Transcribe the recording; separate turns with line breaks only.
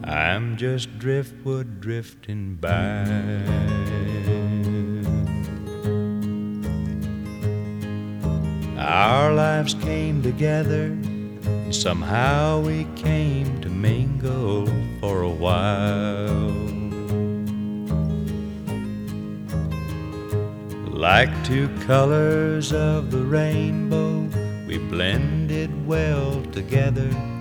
I'm just driftwood drifting by. Our lives came together, and somehow we came to mingle for a while. Like two colors of the rainbow, we blended well together.